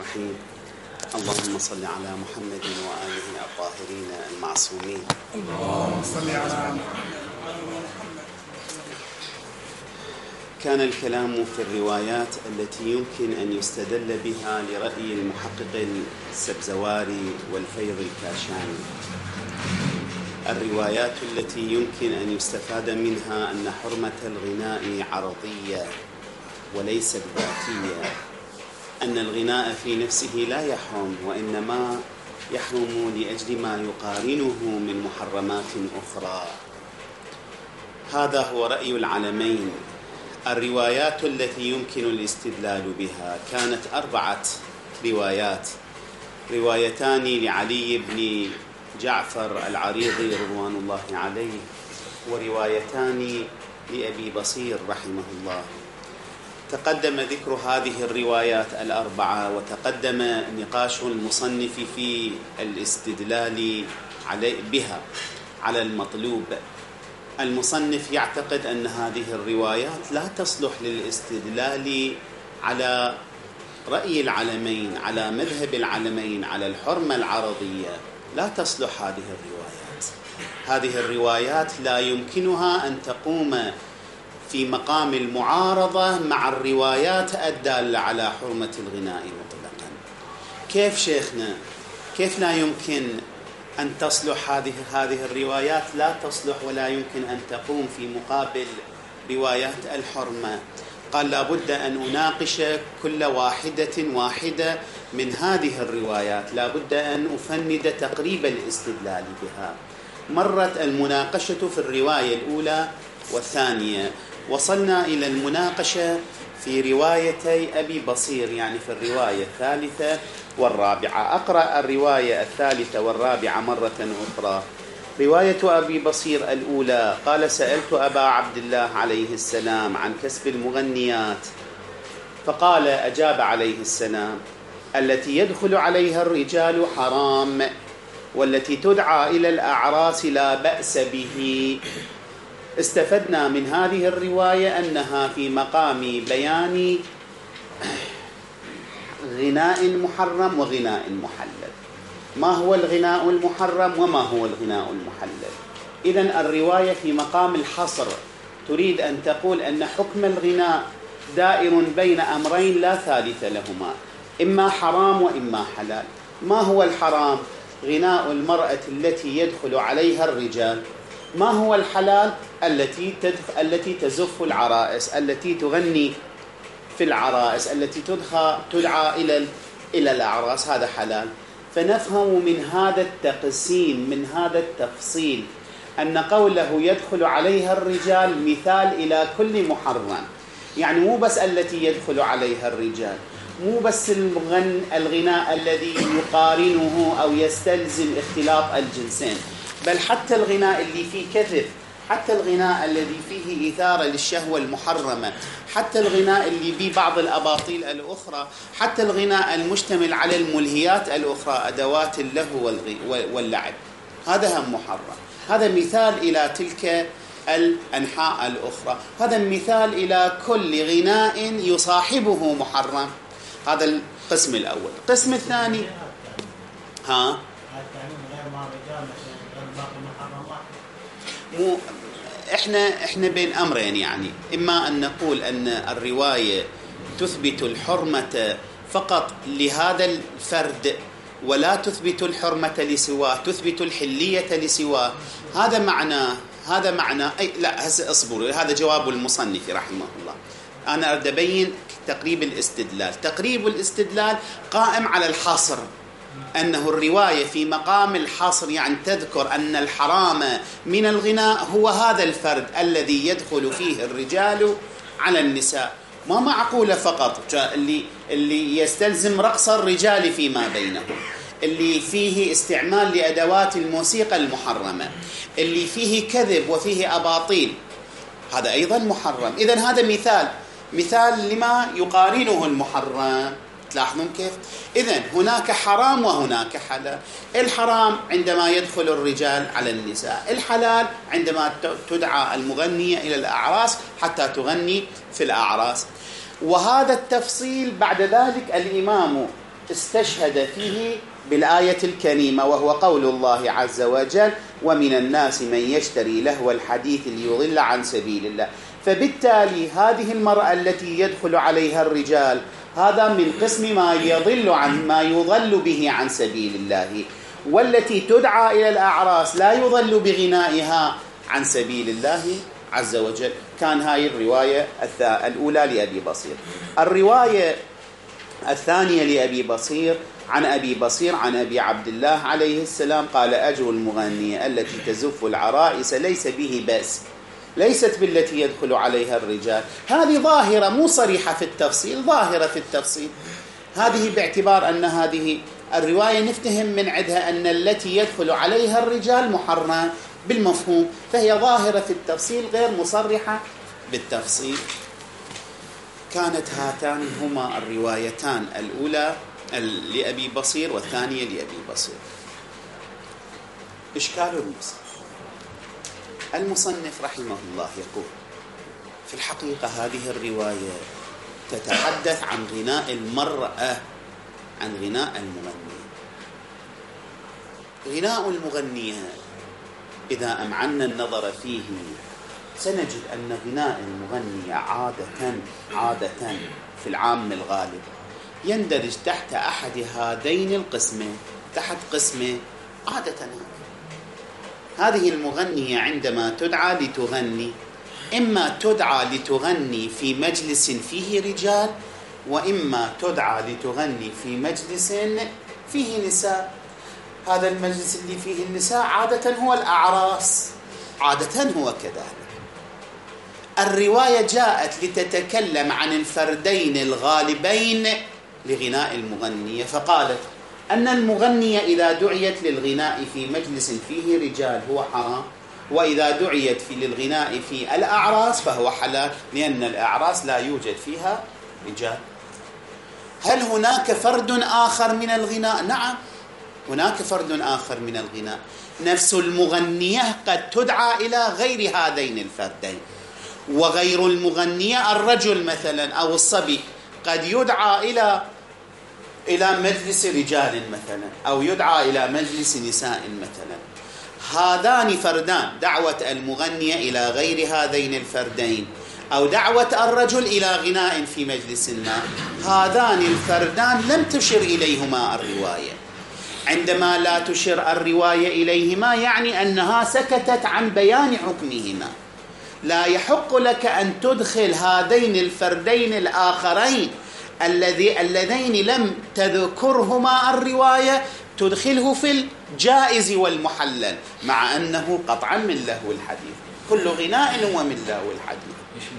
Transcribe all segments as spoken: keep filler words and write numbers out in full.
الرحيم. اللهم صل على محمد وآله الطاهرين المعصومين. اللهم صل على محمد. كان الكلام في الروايات التي يمكن أن يستدل بها لرأي المحقق السبزواري والفيض الكاشاني، الروايات التي يمكن أن يستفاد منها أن حرمة الغناء عرضية وليست ذاتية، أن الغناء في نفسه لا يحرم، وإنما يحرم لأجل ما يقارنه من محرمات أخرى. هذا هو رأي العلمين. الروايات التي يمكن الاستدلال بها كانت أربعة روايات: روايتان لعلي بن جعفر العريضي رضوان الله عليه، وروايتان لأبي بصير رحمه الله. تقدم ذكر هذه الروايات الأربعة، وتقدم نقاش المصنف في الاستدلال بها على المطلوب. المصنف يعتقد أن هذه الروايات لا تصلح للاستدلال على رأي العلمين، على مذهب العلمين، على الحرمة العرضية. لا تصلح هذه الروايات. هذه الروايات لا يمكنها أن تقوم في مقام المعارضة مع الروايات الدالة على حرمة الغناء مطلقا. كيف شيخنا؟ كيف لا يمكن أن تصلح هذه هذه الروايات؟ لا تصلح ولا يمكن أن تقوم في مقابل روايات الحرمة. قال لابد أن أناقش كل واحدة واحدة من هذه الروايات، لابد أن أفند تقريب الاستدلال بها. مرت المناقشة في الرواية الأولى والثانية، وصلنا إلى المناقشة في روايتي أبي بصير، يعني في الرواية الثالثة والرابعة. أقرأ الرواية الثالثة والرابعة مرة أخرى. رواية أبي بصير الأولى: قال: سألت أبا عبد الله عليه السلام عن كسب المغنيات، فقال، أجاب عليه السلام: التي يدخل عليها الرجال حرام، والتي تدعى إلى الأعراس لا بأس به. استفدنا من هذه الرواية أنها في مقام بيان غناء محرم وغناء محلل. ما هو الغناء المحرم وما هو الغناء المحلل؟ إذن الرواية في مقام الحصر، تريد أن تقول أن حكم الغناء دائر بين أمرين لا ثالث لهما، إما حرام وإما حلال. ما هو الحرام؟ غناء المرأة التي يدخل عليها الرجال. ما هو الحلال؟ التي التي تزف العرائس، التي تغني في العرائس، التي تدعى إلى إلى الأعراس، هذا حلال. فنفهم من هذا التقسيم، من هذا التفصيل، أن قوله يدخل عليها الرجال مثال إلى كل محرم، يعني مو بس التي يدخل عليها الرجال، مو بس الغن الغناء الذي يقارنه أو يستلزم اختلاط الجنسين، بل حتى الغناء اللي فيه كذب، حتى الغناء الذي فيه إثارة للشهوة المحرمة، حتى الغناء اللي فيه بعض الأباطيل الأخرى، حتى الغناء المشتمل على الملهيات الأخرى، أدوات اللهو واللعب، هذا هم محرم. هذا مثال إلى تلك الأنحاء الأخرى، هذا مثال إلى كل غناء يصاحبه محرم. هذا القسم الأول. القسم الثاني، ها مو احنا احنا بين امرين، يعني اما ان نقول ان الروايه تثبت الحرمه فقط لهذا الفرد ولا تثبت الحرمه لسواه، تثبت الحليه لسواه. هذا معناه هذا معناه اي لا هسه اصبروا، هذا جواب المصنف رحمه الله. انا اريد ابين تقريب الاستدلال. تقريب الاستدلال قائم على الحصر، أنه الرواية في مقام الحصر، يعني تذكر أن الحرام من الغناء هو هذا الفرد الذي يدخل فيه الرجال على النساء. ما معقولة فقط اللي, اللي يستلزم رقص الرجال فيما بينهم، اللي فيه استعمال لأدوات الموسيقى المحرمة، اللي فيه كذب وفيه أباطيل، هذا أيضا محرم. إذن هذا مثال مثال لما يقارنه المحرم. تلاحظون كيف؟ إذن هناك حرام وهناك حلال. الحرام عندما يدخل الرجال على النساء، الحلال عندما تدعى المغنية إلى الأعراس حتى تغني في الأعراس. وهذا التفصيل بعد ذلك الإمام استشهد فيه بالآية الكريمة، وهو قول الله عز وجل: ومن الناس من يشتري لهو الحديث ليضل عن سبيل الله. فبالتالي هذه المرأة التي يدخل عليها الرجال هذا من قسم ما يضل عن ما يضل به عن سبيل الله، والتي تدعى إلى الأعراس لا يضل بغنائها عن سبيل الله عز وجل. كان هاي الرواية الأولى لأبي بصير. الرواية الثانية لأبي بصير عن أبي بصير عن أبي عبد الله عليه السلام قال: أجر المغنية التي تزف العرائس ليس به بأس، ليست بالتي يدخل عليها الرجال. هذه ظاهرة مو صريحة في التفصيل، ظاهرة في التفصيل. هذه باعتبار أن هذه الرواية نفتهم من عندها أن التي يدخل عليها الرجال محرمة بالمفهوم، فهي ظاهرة في التفصيل غير مصرحة بالتفصيل. كانت هاتان هما الروايتان، الأولى لأبي بصير والثانية لأبي بصير. إشكال المصنف. المصنف رحمه الله يقول: في الحقيقة هذه الرواية تتحدث عن غناء المرأة، عن غناء المغنية. غناء المغنية إذا أمعنا النظر فيه سنجد أن غناء المغنية عادة عادة في العام الغالب يندرج تحت أحد هذين القسمين، تحت قسمه عادة. هذه المغنية عندما تدعى لتغني، إما تدعى لتغني في مجلس فيه رجال، وإما تدعى لتغني في مجلس فيه نساء. هذا المجلس اللي فيه النساء عادة هو الأعراس، عادة هو كذلك. الرواية جاءت لتتكلم عن الفردين الغالبين لغناء المغنية، فقالت أن المغنية إذا دعيت للغناء في مجلس فيه رجال هو حرام، وإذا دعيت في للغناء في الأعراس فهو حلال، لأن الأعراس لا يوجد فيها رجال. هل هناك فرد آخر من الغناء؟ نعم، هناك فرد آخر من الغناء. نفس المغنية قد تدعى إلى غير هذين الفردين، وغير المغنية الرجل مثلا أو الصبي قد يدعى إلى إلى مجلس رجال مثلا، أو يدعى إلى مجلس نساء مثلا. هذان فردان، دعوة المغنية إلى غير هذين الفردين، أو دعوة الرجل إلى غناء في مجلس ما، هذان الفردان لم تشر إليهما الرواية. عندما لا تشر الرواية إليهما يعني أنها سكتت عن بيان حكمهما. لا يحق لك أن تدخل هذين الفردين الآخرين الذي اللذين لم تذكرهما الرواية، تدخله في الجائز والمحلل، مع أنه قطعا من لهو الحديث. كل غناء ومن لهو الحديث.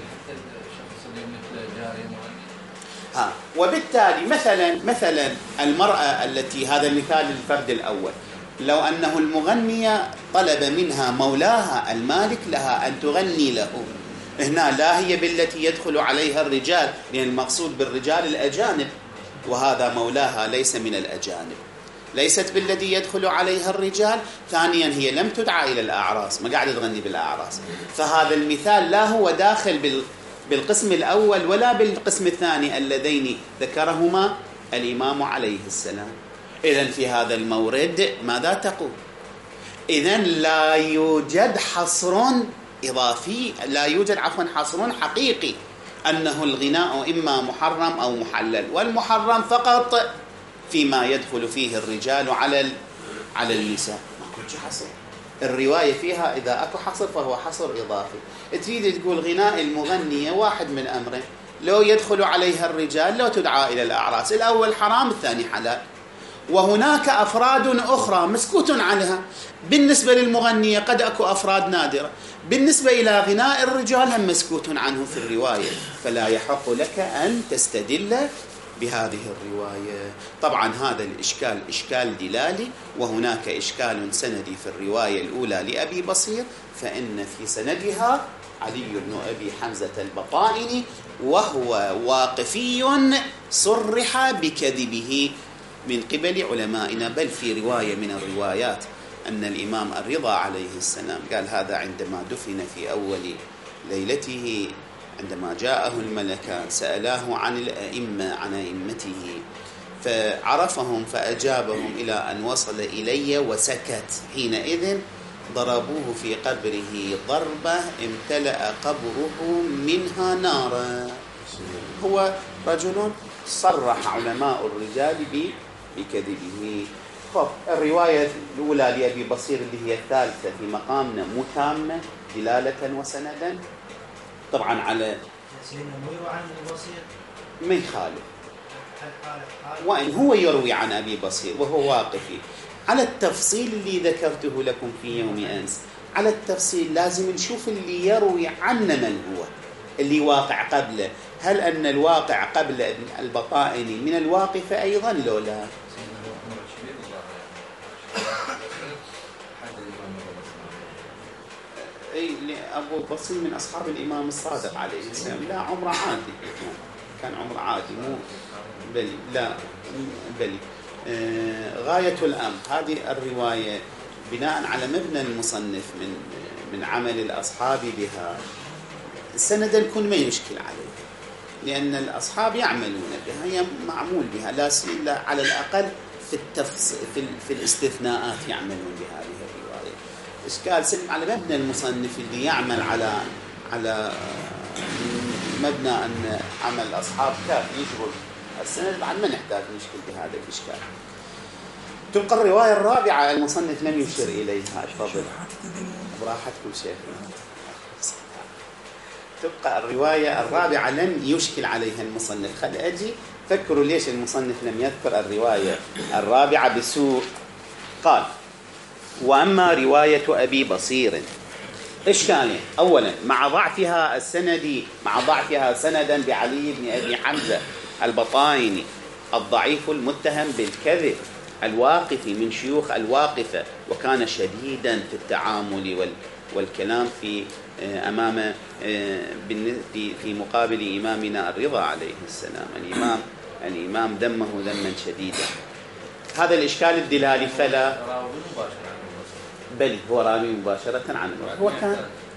ها، وبالتالي مثلا مثلا المرأة التي، هذا مثال الفرد الأول، لو أنه المغنية طلب منها مولاها المالك لها أن تغني له، هنا لا هي بالتي يدخل عليها الرجال، لأن المقصود بالرجال الأجانب، وهذا مولاها ليس من الأجانب، ليست بالذي يدخل عليها الرجال. ثانيا هي لم تدعى إلى الأعراس، ما قاعدة تغني بالأعراس، فهذا المثال لا هو داخل بال بالقسم الأول ولا بالقسم الثاني اللذين ذكرهما الإمام عليه السلام. إذن في هذا المورد ماذا تقول؟ إذن لا يوجد حصر إضافي، لا يوجد عفوا حصر حقيقي أنه الغناء إما محرم أو محلل، والمحرم فقط فيما يدخل فيه الرجال على على النساء. ما كنت حصر الرواية فيها، إذا أكو حصر فهو حصر إضافي. تريد تقول غناء المغنية واحد من أمرين، لو يدخل عليها الرجال لو تدعى إلى الأعراس، الأول حرام الثاني حلال. وهناك أفراد أخرى مسكوت عنها، بالنسبة للمغنية قد أكو أفراد نادرة، بالنسبة إلى غناء الرجال هم مسكوت عنه في الرواية، فلا يحق لك أن تستدل بهذه الرواية. طبعا هذا الإشكال إشكال دلالي، وهناك إشكال سندي في الرواية الأولى لأبي بصير، فإن في سندها علي بن أبي حمزة البطائني، وهو واقفي صرح بكذبه من قبل علمائنا. بل في رواية من الروايات أن الإمام الرضا عليه السلام قال هذا عندما دفن في أول ليلته، عندما جاءه الملكان سألاه عن الأئمة عن أئمته، فعرفهم فأجابهم إلى أن وصل إلي وسكت. حينئذ ضربوه في قبره ضربة امتلأ قبره منها نارا. هو رجل صرح علماء الرجال بكذبه. طب الرواية الأولى لأبي بصير اللي هي الثالثة في مقامنا متامة دلالة وسندا طبعا على ما يخالف، وإن هو يروي عن أبي بصير وهو واقفي على التفصيل اللي ذكرته لكم في يوم أمس. على التفصيل لازم نشوف اللي يروي عنا من هو اللي واقع قبله. هل أن الواقع قبل البطائني من الواقفة أيضا لو لا؟ أي أبو بصير من أصحاب الإمام الصادق عليه السلام. لا عمره عادي، كان عمره عادي مو بلي لا بلي آه غاية الأمر هذه الرواية بناء على مبنى المصنف من من عمل الأصحاب بها سندا يكون ما يشكل عليه، لأن الأصحاب يعملون بها، هي معمول بها لا سيلا على الأقل في التفص في, في الاستثناءات يعملون بهذه الرواية. إشكال سلم على مبنى المصنف اللي يعمل على على مبنى أن عمل الأصحاب كافي يشغل السند، بعد ما نحتاج نشكل بهذا الإشكال. تبقى الرواية الرابعة المصنف لم يشير إليها. تفضل براحتكم شيخنا. تبقى الرواية الرابعة لم يشكل عليها المصنف. خل أجي فكروا ليش المصنف لم يذكر الرواية الرابعة بسوء. قال: وأما رواية أبي بصير إشكالين: أولا مع ضعفها السندي مع ضعفها سندا بعلي بن أبي حمزة البطائني الضعيف المتهم بالكذب الواقف من شيوخ الواقفة، وكان شديدا في التعامل والكلام في أمام في مقابل إمامنا الرضا عليه السلام. الإمام الإمام دمه دما شديدا. هذا الإشكال الدلالي فلا بل هو راوي مباشرة عنه. هو كان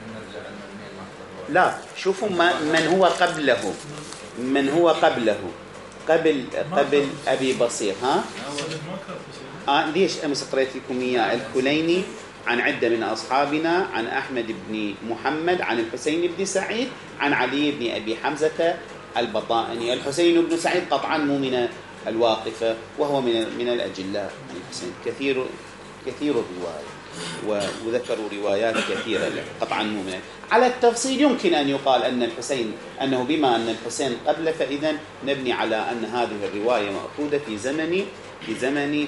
لا شوفوا من هو قبله من هو قبله قبل قبل أبي بصير. ها آه ليش أمس قرأت لكم إياه؟ الكليني عن عدة من أصحابنا عن أحمد بن محمد عن الحسين بن سعيد عن علي بن أبي حمزة البطائني. الحسين بن سعيد قطعا مو من الواقفة وهو من من الأجلاء. الحسين كثير كثير الرواية وذكروا روايات كثيرة قطعا مو من. على التفصيل يمكن أن يقال أن الحسين أنه بما أن الحسين قبل فإذا نبني على أن هذه الرواية مأخوذة في زمن في زمن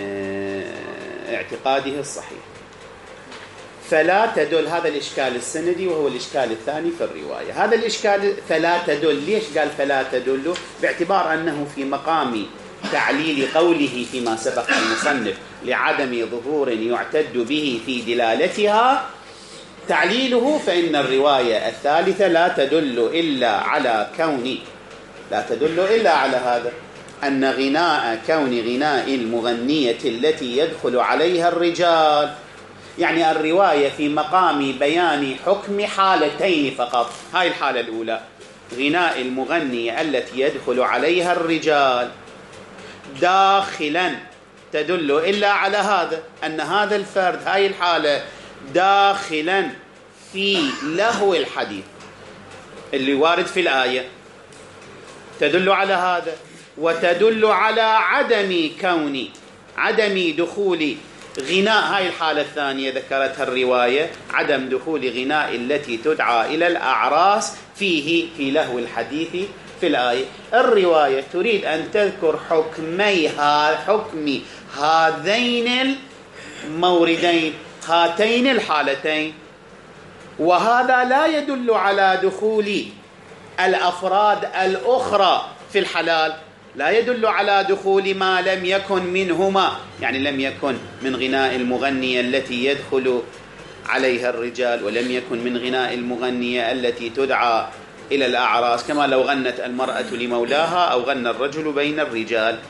اعتقاده الصحيح. فلا تدل هذا الإشكال السندي وهو الإشكال الثاني في الرواية. هذا الإشكال فلا تدل. ليش قال فلا تدل؟ باعتبار أنه في مقام تعليل قوله فيما سبق المصنف لعدم ظهور يعتد به في دلالتها تعليله، فإن الرواية الثالثة لا تدل إلا على كون لا تدل إلا على هذا أن غناء كون غناء المغنية التي يدخل عليها الرجال، يعني الرواية في مقام بيان حكم حالتين فقط. هاي الحالة الأولى غناء المغنية التي يدخل عليها الرجال داخلا تدل إلا على هذا أن هذا الفرد هاي الحالة داخلا في لهو الحديث اللي وارد في الآية، تدل على هذا. وتدل على عدم كون عدم دخول غناء هاي الحالة الثانية ذكرتها الرواية، عدم دخول غناء التي تدعى إلى الأعراس فيه في لهو الحديث في الآية. الرواية تريد أن تذكر حكمي حكم هذين الموردين هاتين الحالتين، وهذا لا يدل على دخول الأفراد الأخرى في الحلال، لا يدل على دخول ما لم يكن منهما، يعني لم يكن من غناء المغنية التي يدخل عليها الرجال، ولم يكن من غناء المغنية التي تدعى إلى الأعراس، كما لو غنت المرأة لمولاها أو غنى الرجل بين الرجال.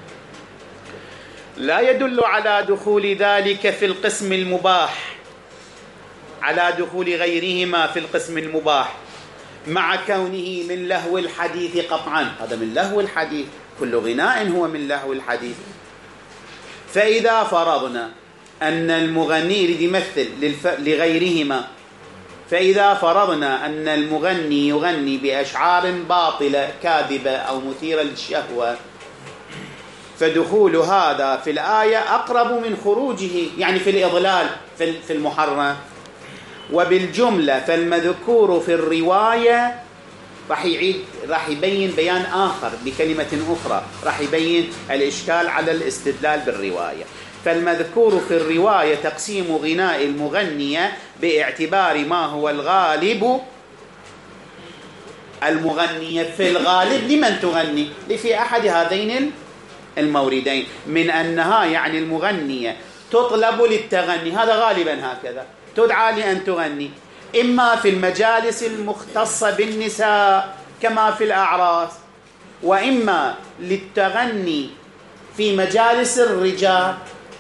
لا يدل على دخول ذلك في القسم المباح، على دخول غيرهما في القسم المباح، مع كونه من لهو الحديث قطعا، هذا من لهو الحديث، كل غناء هو من لهو الحديث. فإذا فرضنا أن المغني يمثل لغيرهما، فإذا فرضنا أن المغني يغني بأشعار باطلة كاذبة أو مثيرة للشهوة، فدخول هذا في الآية أقرب من خروجه، يعني في الإضلال في المحرم. وبالجملة فالمذكور في الرواية راح يعيد راح يبين بيان آخر بكلمة أخرى، راح يبين الإشكال على الاستدلال بالرواية. فالمذكور في الرواية تقسيم غناء المغنية باعتبار ما هو الغالب. المغنية في الغالب لمن تغني؟ لفي أحد هذين الموردين، من أنها يعني المغنية تطلب للتغني، هذا غالبا هكذا، تدعى لأن تغني، إما في المجالس المختصة بالنساء كما في الأعراس، وإما للتغني في مجالس الرجال.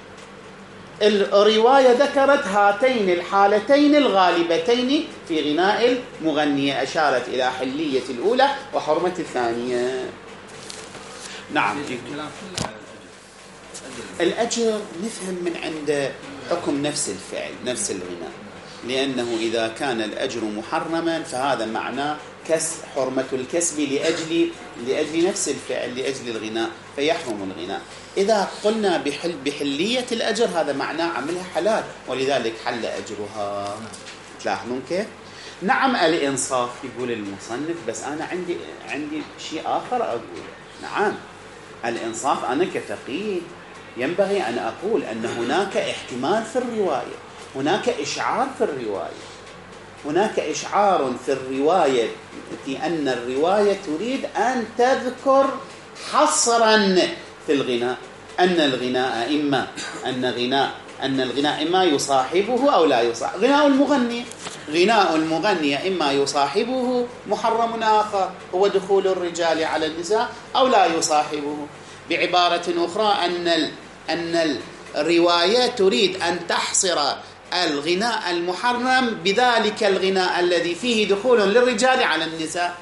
الرواية ذكرت هاتين الحالتين الغالبتين في غناء المغنية، أشارت إلى حلية الأولى وحرمة الثانية. نعم. الأجر نفهم من عند حكم نفس الفعل نفس الغناء، لأنه إذا كان الأجر محرما فهذا معناه كس حرمة الكسب لأجل لأجل نفس الفعل لأجل الغناء، فيحرم الغناء. إذا قلنا بحل بحلية الأجر هذا معناه عملها حلال، ولذلك حل أجرها. تلاحظون كيف؟ نعم الإنصاف يقول المصنف، بس أنا عندي عندي شيء آخر أقول. نعم الإنصاف، أنا كفقيه ينبغي أن أقول أن هناك احتمال في الرواية، هناك إشعار في الرواية، هناك إشعار في الرواية في أن الرواية تريد أن تذكر حصرا في الغناء أن الغناء إما أن غناء أن الغناء إما يصاحبه أو لا يصاحبه. غناء المغني غناء المغني إما يصاحبه محرم آخر هو دخول الرجال على النساء، أو لا يصاحبه. بعبارة أخرى أن أن الرواية تريد أن تحصر الغناء المحرم بذلك الغناء الذي فيه دخول للرجال على النساء.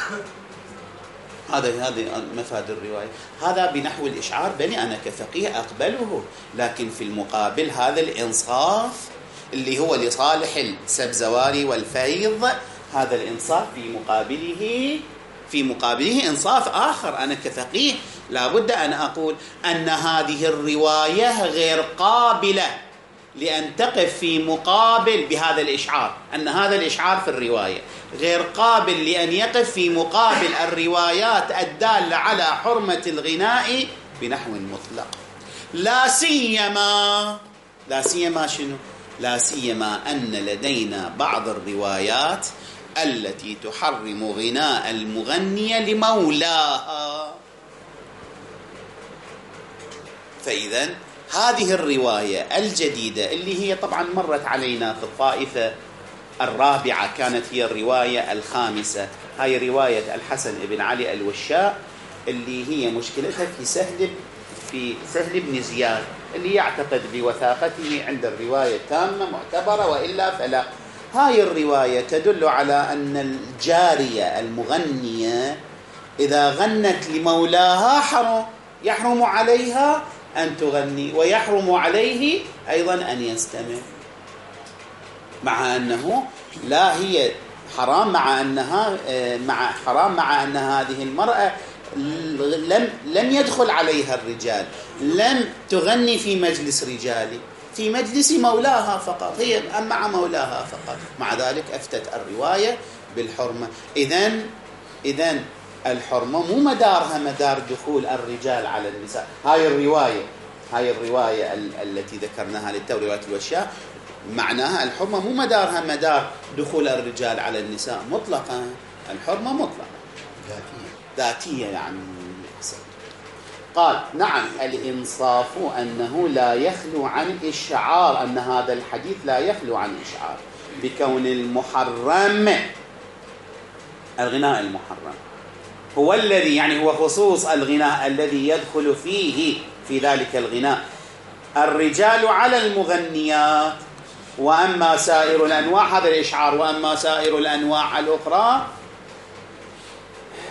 هذا هذه مفاد الرواية، هذا بنحو الإشعار، بل أنا كفقيه أقبله. لكن في المقابل هذا الإنصاف اللي هو لصالح السبزواري والفيض، هذا الإنصاف في مقابله في مقابله إنصاف آخر. أنا كفقيه لابد أن أقول أن هذه الرواية غير قابلة لأن تقف في مقابل بهذا الإشعار، أن هذا الإشعار في الرواية غير قابل لأن يقف في مقابل الروايات الدالة على حرمة الغناء بنحو مطلق. لا سيما لا سيما شنو؟ لا سيما أن لدينا بعض الروايات التي تحرم غناء المغني لمولاها. فإذا هذه الرواية الجديدة اللي هي طبعا مرت علينا في الطائفة الرابعة، كانت هي الرواية الخامسة، هاي رواية الحسن بن علي الوشاء اللي هي مشكلتها في سهل في سهل بن زياد اللي يعتقد بوثاقته عند الرواية تامة معتبرة، وإلا فلا. هاي الرواية تدل على أن الجارية المغنية إذا غنت لمولاها حرم يحرم عليها أن تغني، ويحرم عليه أيضا أن يستمع، مع أنه لا هي حرام، مع أنها مع حرام مع أن هذه المرأة لم لم يدخل عليها الرجال، لم تغني في مجلس رجالي، في مجلس مولاها فقط، هي مع مولاها فقط. مع ذلك أفتت الرواية بالحرمة. إذن إذن الحرمة مو مدارها مدار دخول الرجال على النساء. هاي الرواية هاي الرواية التي ذكرناها للتو رواية الوشاء معناها الحرمة مو مدارها مدار دخول الرجال على النساء مطلقا، الحرمة مطلقا ذاتية ذاتية يعني. قال نعم الإنصاف أنه لا يخلو عن إشعار، أن هذا الحديث لا يخلو عن إشعار بكون المحرم الغناء المحرم هو الذي يعني هو خصوص الغناء الذي يدخل فيه في ذلك الغناء الرجال على المغنيات، وأما سائر الأنواع هذا الإشعار، وأما سائر الأنواع الأخرى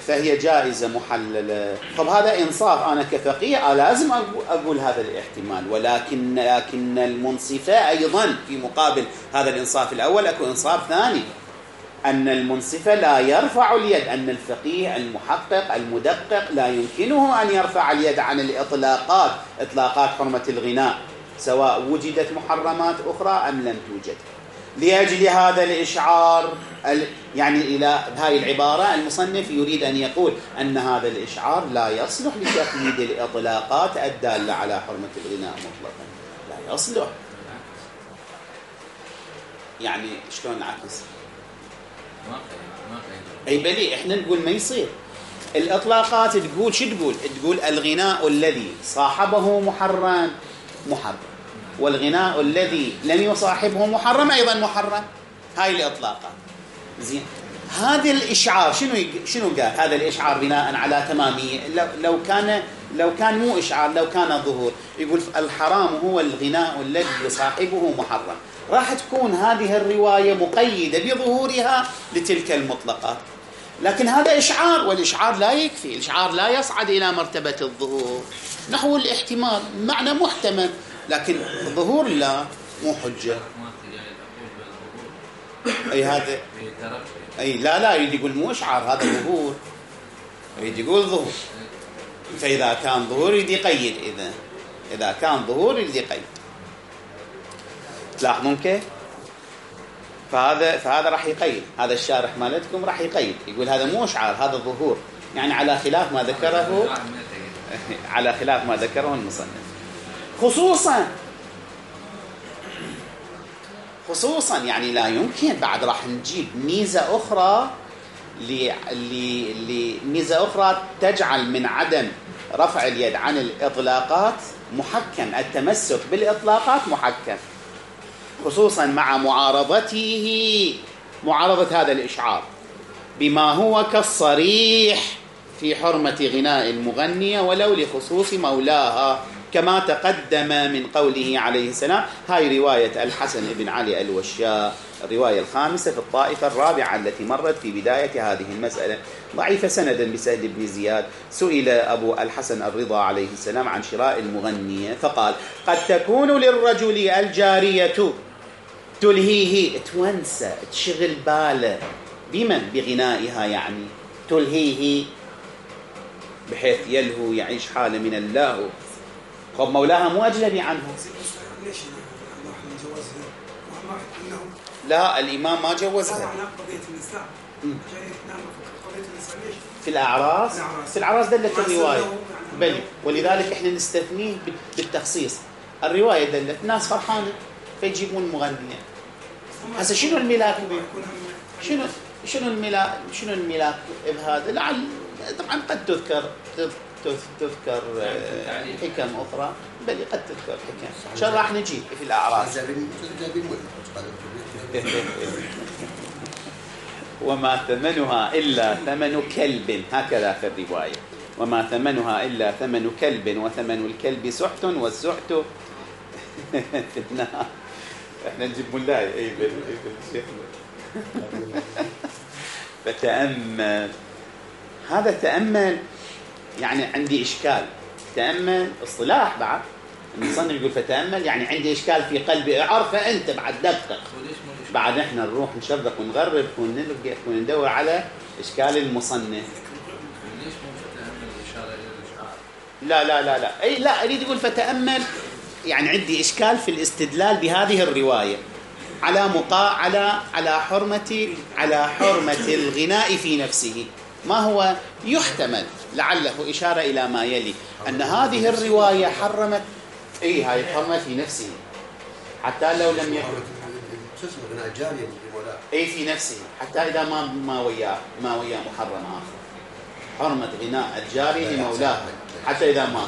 فهي جائزة محللة. طب هذا إنصاف، أنا كفقيه لازم أقول هذا الاحتمال، ولكن لكن المنصفة أيضا في مقابل هذا الإنصاف الأول أكو إنصاف ثاني، أن المنصف لا يرفع اليد، أن الفقيه المحقق المدقق لا يمكنه أن يرفع اليد عن الإطلاقات، إطلاقات حرمة الغناء، سواء وجدت محرمات أخرى أم لم توجد. لأجل هذا الإشعار، يعني إلى هذه العبارة المصنف يريد أن يقول أن هذا الإشعار لا يصلح لتقييد الإطلاقات الدالة على حرمة الغناء مطلقا، لا يصلح. يعني شلون نعكس؟ أي بلي إحنا نقول ما يصير. الإطلاقات تقول شو تقول؟ تقول الغناء الذي صاحبه محرم محرم، والغناء الذي لم يصاحبه محرم أيضا محرم. هاي الإطلاقات. زين، هذا الإشعار شنو يق... شنو قال؟ هذا الإشعار بناء على تمامية. لو لو كان لو كان مو إشعار، لو كان ظهور، يقول الحرام هو الغناء الذي يصاحبه محرم، راح تكون هذه الرواية مقيدة بظهورها لتلك المطلقات. لكن هذا إشعار، والإشعار لا يكفي، الإشعار لا يصعد إلى مرتبة الظهور. نحو الاحتمال معنى محتمل، لكن الظهور لا، مو حجة. أي هذا أي لا لا يريد يقول مو إشعار، هذا ظهور، يريد يقول ظهور. فإذا كان ظهور يريد يقيد، إذا إذا كان ظهور يريد يقيد. تلاحظون كيف؟ فهذا فهذا راح يقيد، هذا الشارح مالتكم راح يقيد، يقول هذا مو إشعار، هذا ظهور، يعني على خلاف ما ذكره على خلاف ما ذكره المصنف. خصوصا خصوصا يعني لا يمكن، بعد راح نجيب ميزة أخرى لميزة أخرى تجعل من عدم رفع اليد عن الإطلاقات محكم، التمسك بالإطلاقات محكم، خصوصا مع معارضته معارضة هذا الإشعار بما هو كالصريح في حرمة غناء المغنية ولو لخصوص مولاها، كما تقدم من قوله عليه السلام. هاي رواية الحسن بن علي الوشاء، الرواية الخامسة في الطائفة الرابعة التي مرت في بداية هذه المسألة، ضعيفة سندا بسهل بن زياد. سئل أبو الحسن الرضا عليه السلام عن شراء المغنية فقال: قد تكون للرجل الجارية تلهيه، تونسى تشغل باله بمن؟ بغنائها، يعني تلهيه بحيث يلهو، يعيش حالة من اللهو. خب مولاها مو أجنبي عنه. لا، الإمام ما جوزها في الأعراس. في الأعراس دلت الرواية بل، ولذلك إحنا نستثنيه بالتخصيص. الرواية دلت ناس فرحانة فيجيبون مغنية. هسه شنو الملاك؟ شنو شنو الملاك؟ شنو الملاك بهذا؟ لعل طبعا قد تذكر تذكر حكم أخرى، بل قد تذكر حكم. شو راح نجي في الأعراس؟ وما ثمنها إلا ثمن كلب، هكذا في الرواية، وما ثمنها إلا ثمن كلب وثمن الكلب سحت والسحت في النار. احنا نجيب ملاي اي بالشيخ. فتأمل هذا، تأمل يعني عندي إشكال. تأمل اصطلاح بعد المصنف يقول فتأمل، يعني عندي إشكال في قلبي، اعرف أنت بعد دقق. بعد احنا نروح نشرق ونغرب ونلقى وندور على إشكال المصنف. لا لا لا لا أي لا أريد يقول فتأمل، يعني عندي إشكال في الاستدلال بهذه الرواية على مقا على على حرمة على حرمة الغناء في نفسه. ما هو يحتمل لعله إشارة إلى ما يلي، أن هذه الرواية حرمت أي هاي حرمة في نفسه، حتى لو لم يكن أي في نفسه، حتى إذا ما ما وياه ما وياه محرم آخر. حرمة غناء الجاري لمولاه حتى إذا ما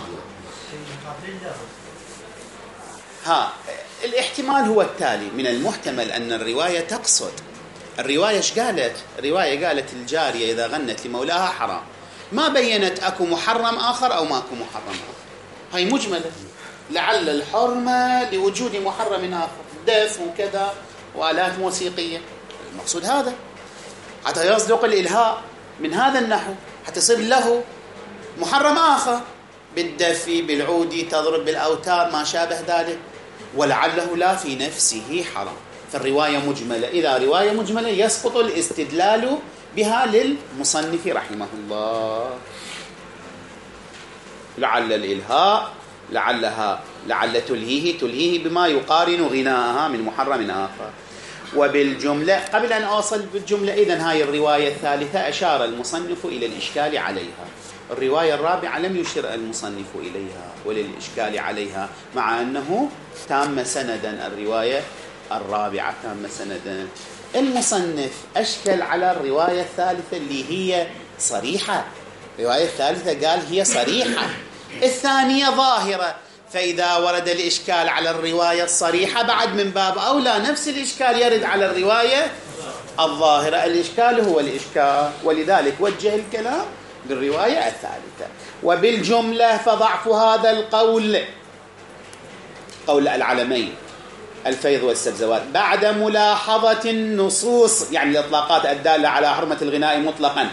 ها. الاحتمال هو التالي: من المحتمل أن الرواية تقصد، الرواية ايش قالت؟ الرواية قالت الجارية إذا غنت لمولاها حرام، ما بينت أكو محرم آخر أو ما أكو محرم آخر. هاي مجملة، لعل الحرمة لوجود محرم آخر، دف وكذا وآلات موسيقية، المقصود هذا حتى يصدق الإلهاء من هذا النحو. حتى يصير له محرم آخر بالدفي بالعودي تضرب بالأوتار ما شابه ذلك، ولعله لا في نفسه حرام. فالرواية مجملة، إذا رواية مجملة يسقط الاستدلال بها للمصنف رحمه الله. لعل الإلهاء لعلها لعل تلهيه تلهيه بما يقارن غناءها من محرم آخر. وبالجملة قبل أن أوصل بالجملة، إذن هاي الرواية الثالثة أشار المصنف إلى الإشكال عليها. الرواية الرابعة لم يشر المصنف إليها وللإشكال عليها، مع أنه تام سندا. الرواية الرابعة تام سندا. المصنف أشكل على الرواية الثالثة اللي هي صريحة. الرواية الثالثة قال هي صريحة، الثانية ظاهرة. فإذا ورد الإشكال على الرواية الصريحة بعد من باب أولى نفس الإشكال يرد على الرواية الظاهرة. الإشكال هو الإشكال، ولذلك وجه الكلام بالرواية الثالثة. وبالجملة فضعف هذا القول، قول العلمين الفيض والسبزوات، بعد ملاحظة النصوص يعني الإطلاقات الدالة على حرمة الغناء مطلقا،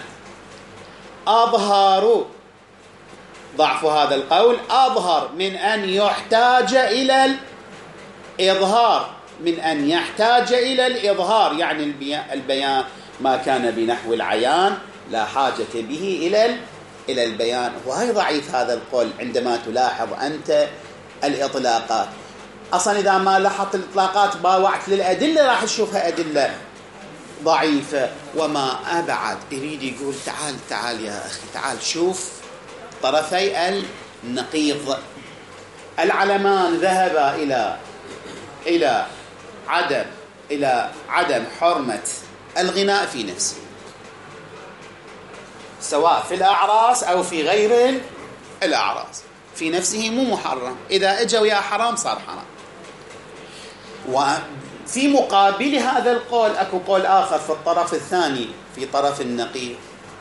أظهر ضعف هذا القول أظهر من أن يحتاج إلى الإظهار من أن يحتاج إلى الإظهار، يعني البيان ما كان بنحو العيان لا حاجة به إلى إلى البيان. وهي ضعيف هذا القول عندما تلاحظ أنت الإطلاقات. أصلا إذا ما لاحظت الإطلاقات باوعت للأدلة راح تشوفها أدلة ضعيفة. وما أبعد يريد يقول تعال تعال يا أخي تعال شوف طرفي النقيض. العلمان ذهب إلى إلى عدم إلى عدم حرمة الغناء في نفسه، سواء في الأعراس أو في غير الأعراس. في نفسه مو محرم، إذا اجوا يا حرام صار حرام. وفي مقابل هذا القول أكو قول آخر في الطرف الثاني، في طرف النقيض،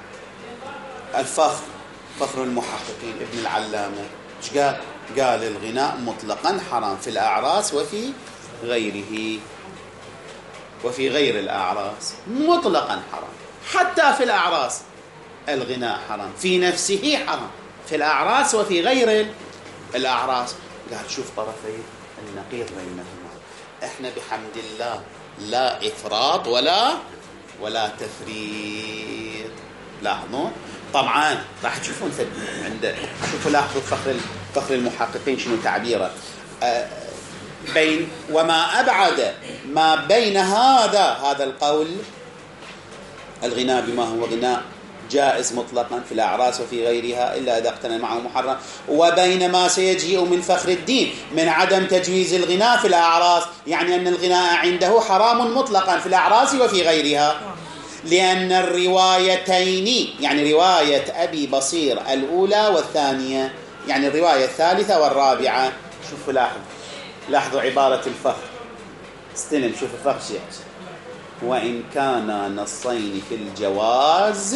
الفخر فخر المحققين ابن العلامة ايش قال؟ قال الغناء مطلقا حرام في الأعراس وفي غيره وفي غير الأعراس مطلقا حرام. حتى في الأعراس الغناء حرام، في نفسه حرام، في الأعراس وفي غير الأعراس. قال شوف طرفي النقيض بينهما. احنا بحمد الله لا إفراط ولا ولا تفريط. لاحظون طبعا راح تشوفون عند شوفوا لاحظوا فخر فخر المحققين شنو تعبيره أه بين وما أبعد ما بين هذا هذا القول الغناء بما هو غناء جائز مطلقا في الأعراس وفي غيرها إلا إذا اقترن معه محرم، وبين ما سيجيء من فخر الدين من عدم تجويز الغناء في الأعراس، يعني أن الغناء عنده حرام مطلقا في الأعراس وفي غيرها. لأن الروايتين يعني رواية أبي بصير الأولى والثانية، يعني الرواية الثالثة والرابعة. شوفوا لاحظوا لاحظوا عبارة الفخر، استلم شوف الفخر شيء. وإن كان نصين في الجواز،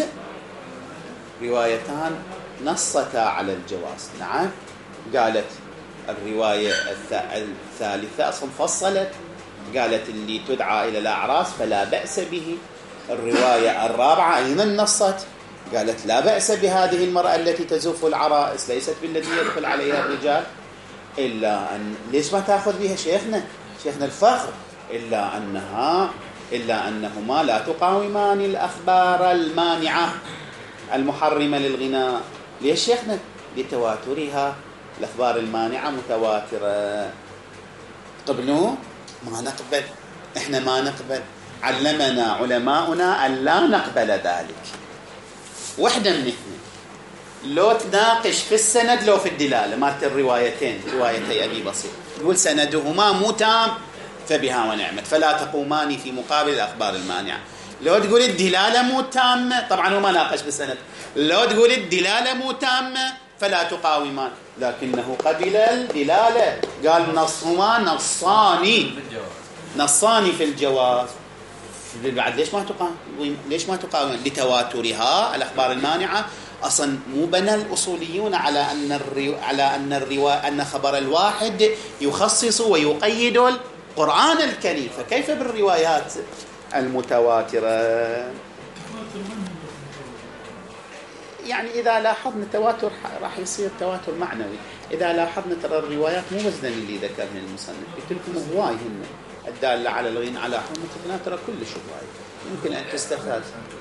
روايتان نصتا على الجواز. نعم قالت الرواية الثالثة أصلا فصلت قالت اللي تدعى إلى الأعراس فلا بأس به. الرواية الرابعة أيضا نصت قالت لا بأس بهذه المرأة التي تزوف العرائس، ليست بالتي يدخل عليها الرجال، إلا أن ليش ما تأخذ بها شيخنا شيخنا الفخر إلا أنها إلا أنهما لا تقاومان الأخبار المانعة المحرمة للغناء. ليش شيخنا؟ لتواترها، الأخبار المانعة متواترة. قبلوا ما نقبل، إحنا ما نقبل، علمنا علماؤنا أن لا نقبل ذلك. وحدة من اثنين، لو تناقش في السند لو في الدلالة مالت الروايتين روايتي أبي بصير، تقول سندهما مو تام فبها ونعمت فلا تقومان في مقابل الأخبار المانعة. لو تقول الدلالة مو تامة، طبعا هو ما ناقش بالسند، لو تقول الدلالة مو تامة فلا تقاومان، لكنه قبل الدلالة قال نصهما نصاني نصاني في الجواز. بعد ليش ما تقاوم ليش ما تقاوم لتواترها الأخبار المانعة. أصلا مو بنى الأصوليون على أن الرو... على أن الروا... أن خبر الواحد يخصص ويقيد القرآن الكريم، فكيف بالروايات المتواترة؟ يعني إذا لاحظنا التواتر راح يصير تواتر معنوي. إذا لاحظنا ترى الروايات مو وزنا اللي ذكرها المصنف، قلت لكم هواي هن الدالة على الغنى على حرمة الغناء ترى كلش هواي يمكن أن تستفاد.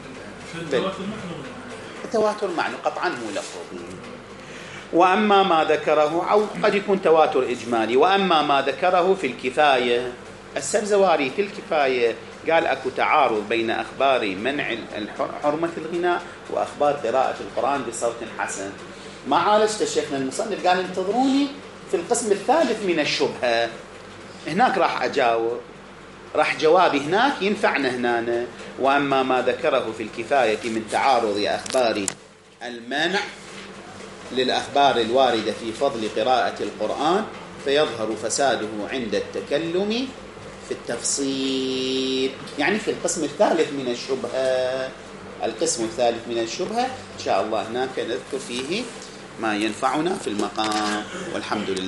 التواتر معنى قطعا مو لفظي. وأما ما ذكره أو قد يكون تواتر إجمالي. وأما ما ذكره في الكفاية، السبزواري في الكفاية قال أكو تعارض بين أخبار منع حرمة الغناء وأخبار قراءة القرآن بصوت حسن. ما عالجت شيخنا المصنف، قال انتظروني في القسم الثالث من الشبهة، هناك راح أجاوب، راح جوابي هناك ينفعنا هنا. وأما ما ذكره في الكفاية من تعارض أخبار المنع للأخبار الواردة في فضل قراءة القرآن فيظهر فساده عند التكلم في التفصيل، يعني في القسم الثالث من الشبهة. القسم الثالث من الشبهة إن شاء الله هناك نذكر فيه ما ينفعنا في المقام. والحمد لله.